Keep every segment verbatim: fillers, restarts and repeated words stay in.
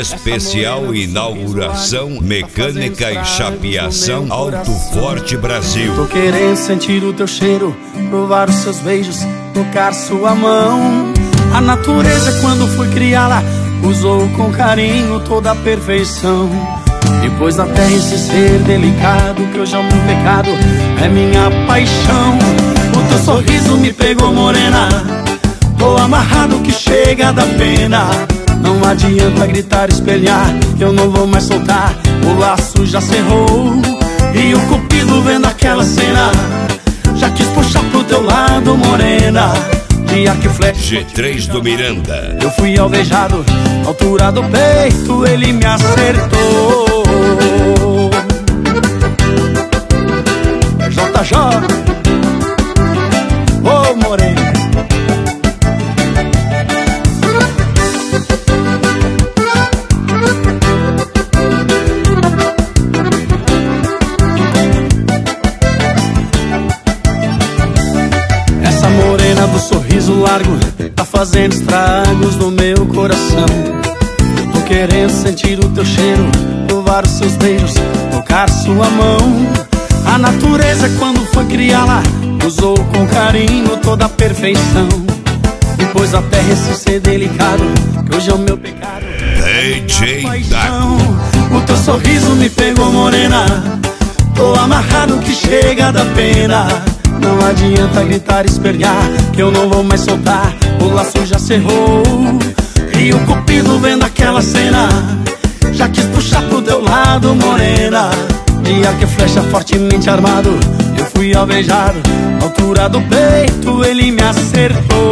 Especial inauguração Mecânica e Chapeação Alto Forte Brasil. Tô querendo sentir o teu cheiro, provar os seus beijos, tocar sua mão. A natureza, quando foi criá-la, usou com carinho toda a perfeição. Depois da terra esse ser delicado, que hoje é o meu pecado, é minha paixão. O teu sorriso me pegou, morena, tô amarrado que chega da pena. Não adianta gritar, espelhar, que eu não vou mais soltar. O laço já cerrou e o cupido vendo aquela cena já quis puxar pro teu lado, morena. De arco e flecha G três do Miranda. eu fui alvejado, altura do peito ele me acertou. É J J, ô oh, morena. Essa morena do sorriso largo tá fazendo estragos no meu coração. Tô querendo sentir o teu cheiro, provar os seus beijos, tocar sua mão. A natureza, quando foi criá-la, usou com carinho toda a perfeição. Depois da terra esse ser delicado, que hoje é o meu pecado, D J paixão. O teu sorriso me pegou, morena, tô amarrado que chega da pena. Não adianta gritar, espernear, que eu não vou mais soltar. O laço já cerrou e o cupido vendo aquela cena já quis puxar pro teu lado, morena. De arco e flecha fortemente armado, eu fui alvejado, altura do peito ele me acertou.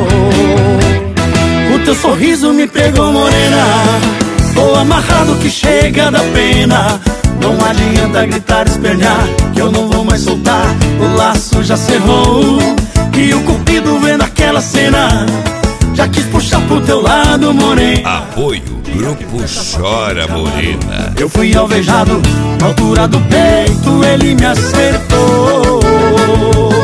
O teu sorriso me pegou, morena, tô amarrado que chega da pena. Não adianta gritar, espernear, que eu não vou mais soltar. O laço já cerrou e o cupido vendo aquela cena já quis puxar pro teu lado, morena. Apoio Grupo Chora Morena. Eu fui alvejado, na altura do peito ele me acertou.